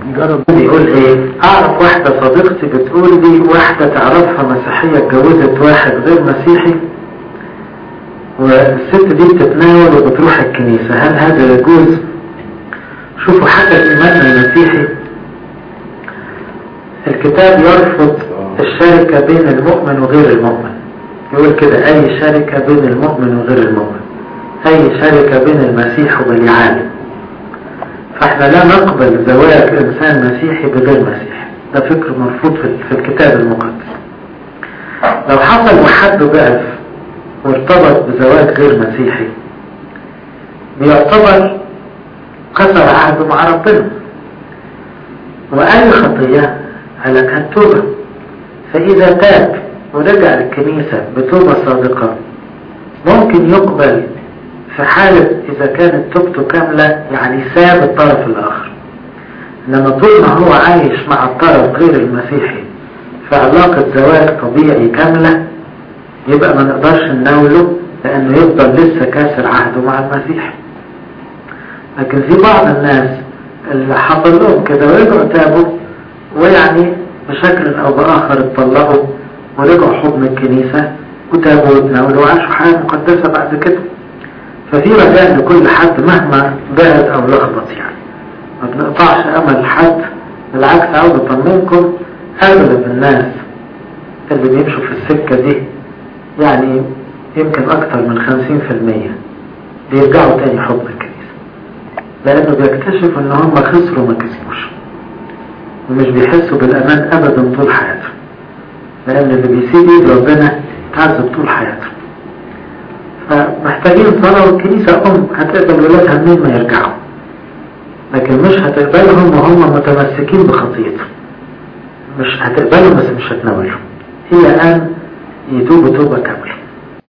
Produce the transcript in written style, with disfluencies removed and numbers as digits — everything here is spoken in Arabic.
جرب. بيقول ايه؟ اعرف واحدة صديقتي بتقول لي واحدة تعرفها مسيحية اتجوزت واحد غير مسيحي، والست دي بتتناول وبتروح الكنيسة، هل هذا يجوز؟ شوفوا حتى الإيمان المسيحي الكتاب يرفض الشركة بين المؤمن وغير المؤمن، يقول كده أي شركة بين المؤمن وغير المؤمن، أي شركة بين المسيح وبالعالم. فاحنا لا نقبل زواج إنسان مسيحي بغير مسيحي، ده فكر مرفوض في الكتاب المقدس. لو حصل وحد ضعف وارتبط بزواج غير مسيحي بيعتبر كسر عهده مع ربنا، وأي خطية هلكها التوبة. فإذا تاب ورجع للكنيسة بتوبة صادقة ممكن يقبل في حالة إذا كانت توبته كاملة، يعني ساب الطرف الآخر. لما طول ما هو عايش مع الطرف غير المسيحي في علاقة زواج طبيعي كاملة يبقى ما نقدرش نناوله، لأنه يفضل لسه كاسر عهده مع المسيح. لكن في بعض الناس اللي حصل لهم كده ورجعوا تابوا، ويعني بشكل أو بآخر اتطلقوا ورجعوا حضن الكنيسة وتابوا وتناولوا وعاشوا حياة مقدسة بعد كده. ففي رجاء لكل حد مهما بعد أو لخبط، يعني ما بنقطعش أمل حد. بالعكس عاوز أطمنكم أغلب الناس اللي بيمشوا في السكة دي يعني يمكن أكثر من 50% بيرجعوا تاني حضن الكنيسة، لأنه بيكتشفوا إن هم خسروا ما كسبوش، ومش بيحسوا بالأمان أبدا طول حياتهم، لأن اللي بيسيب إيد ربنا تعذب طول حياته. فمحتاجين صلاة، والكنيسة هتقبل ولادها منين ما يرجعوا، لكن مش هتقبلهم وهم متمسكين بخطيئتهم. مش هتقبلهم بس مش هتناولهم، هي أن يتوبوا توبة كاملة.